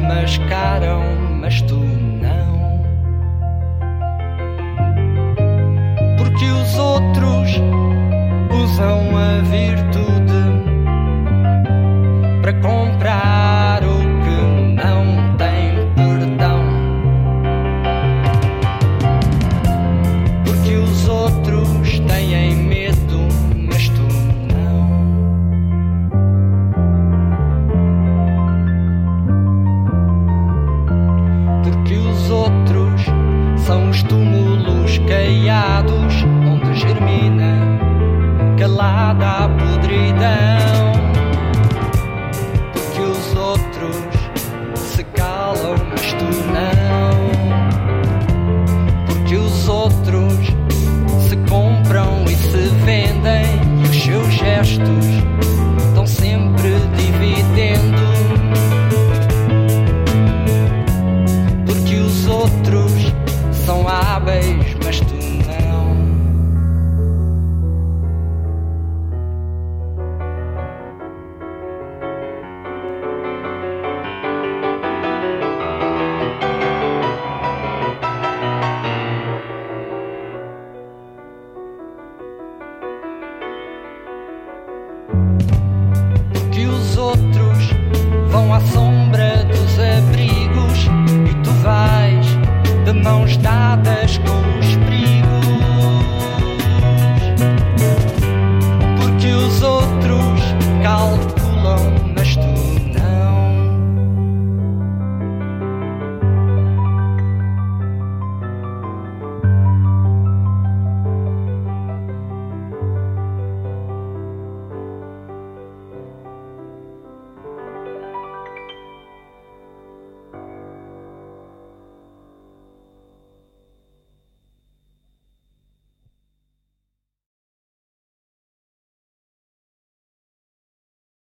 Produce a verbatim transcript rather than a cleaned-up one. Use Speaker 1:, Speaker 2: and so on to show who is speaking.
Speaker 1: mascaram, mas tu não. Porque os outros usam a virtude para comprar o que não tem perdão. Porque os outros têm medo, mas tu não. Porque os outros são os túmulos caiados onde germina calada a podridão. Porque os outros se calam, mas tu não. Porque os outros se compram e se vendem e os seus gestos estão sempre dividendo. Porque os outros são hábeis, mas tu